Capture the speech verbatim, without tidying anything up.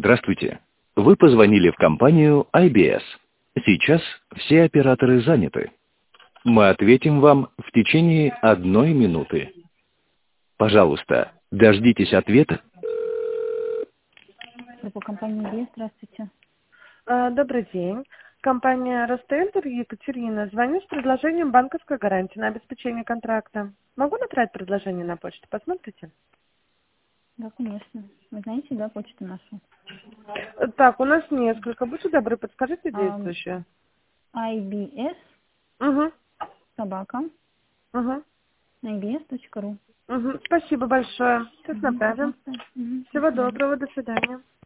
Здравствуйте. Вы позвонили в компанию ай би эс. Сейчас все операторы заняты. Мы ответим вам в течение одной минуты. Пожалуйста, дождитесь ответа. По компании Б, здравствуйте. А, Добрый день. Компания Ростейлер, Екатерина. Звоню с предложением банковской гарантии на обеспечение контракта. Могу направить предложение на почту? Посмотрите. Да, конечно. Вы знаете, да, почту нашу? Так, у нас несколько. Будьте добры, подскажите Ам, действующую. ай би эс, Угу. собака, Угу. ай би эс точка ру. Угу. Спасибо большое. Сейчас Мгм, направим. пожалуйста. Мгм, до Всего свидания. доброго. До свидания.